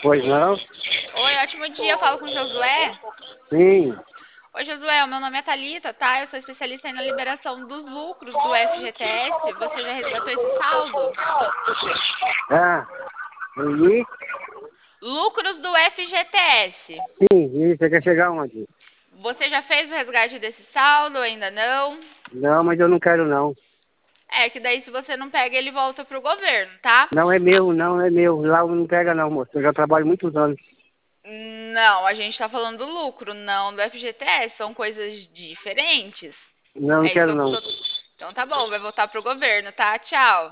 Pois não? Oi, ótimo dia. Eu falo com o Josué. Sim. Oi, Josué. O meu nome é Thalita, tá? Eu sou especialista aí na liberação dos lucros do FGTS. Você já resgatou esse saldo? Ah, e? Lucros do FGTS. Sim, e você quer chegar onde? Você já fez o resgate desse saldo? Ainda não? Não, mas eu não quero não. É que daí se você não pega, ele volta pro governo, tá? Não é meu, não é meu. Lá não pega não, moço. Eu já trabalho muitos anos. Não, a gente tá falando do lucro, não do FGTS. São coisas diferentes. Não, não É isso que quero eu não. tô. Então tá bom, vai voltar pro governo, tá? Tchau.